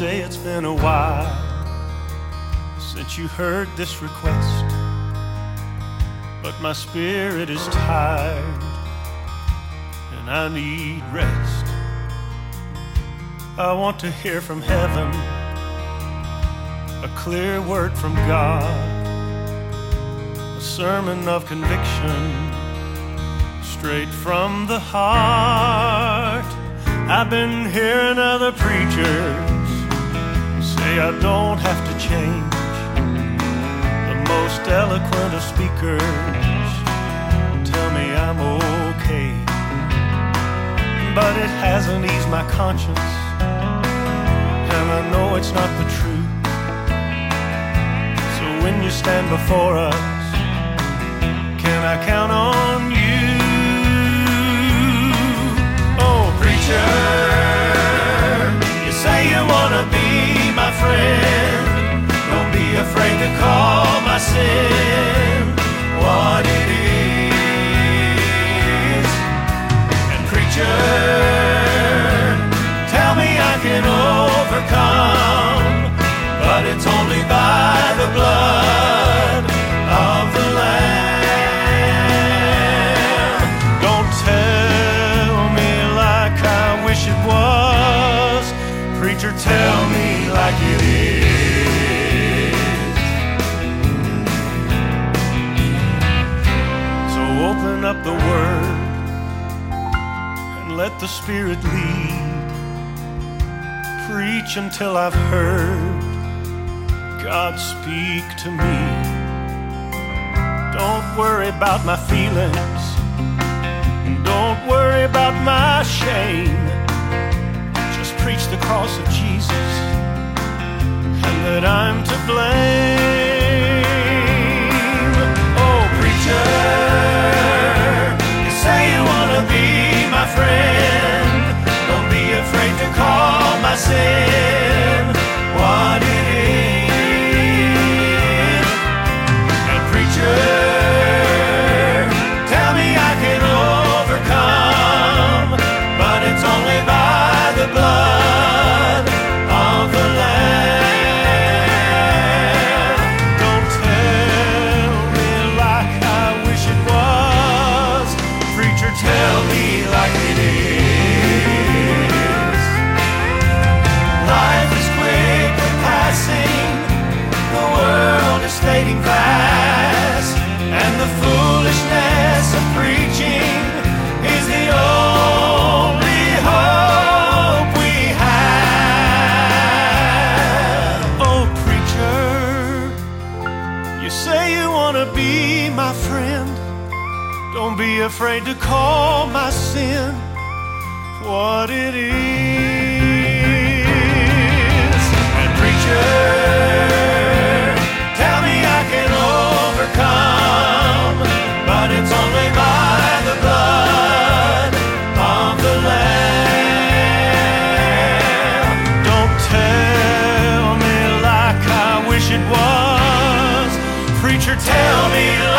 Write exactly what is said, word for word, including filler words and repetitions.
say it's been a while since you heard this request, but my spirit is tired and I need rest. I want to hear from heaven a clear word from God, a sermon of conviction straight from the heart. I've been hearing other preachers say I don't have to change, the most eloquent of speakers tell me I'm okay, but it hasn't eased my conscience, and I know it's not the truth. So when you stand before us, can I count on you? Oh, preacher, you say you want to be my friend. Don't be afraid to call my sin what it is. And preacher, tell me I can overcome, but it's only by the blood of the Lamb. Don't tell me like I wish it was. Preacher, tell me like it is. So open up the Word and let the Spirit lead. Preach until I've heard God speak to me. Don't worry about my feelings, don't worry about my shame. Just preach the cross of Jesus and that I'm to blame. Oh, preacher, you say you want to be my friend. Don't be afraid to call my sin what it is. And preacher, tell me I can overcome, but it's only by the blood of the Lamb. Don't tell me like I wish it was. Preacher, tell me like it is. Life is quickly passing, the world is fading fast, and the foolishness of preaching is the only hope we have. Oh, preacher, you say you want to be my friend. Don't be afraid to call my sin what it is. And preacher, tell me I can overcome, but it's only by the blood of the Lamb. Don't tell me like I wish it was. Preacher, tell me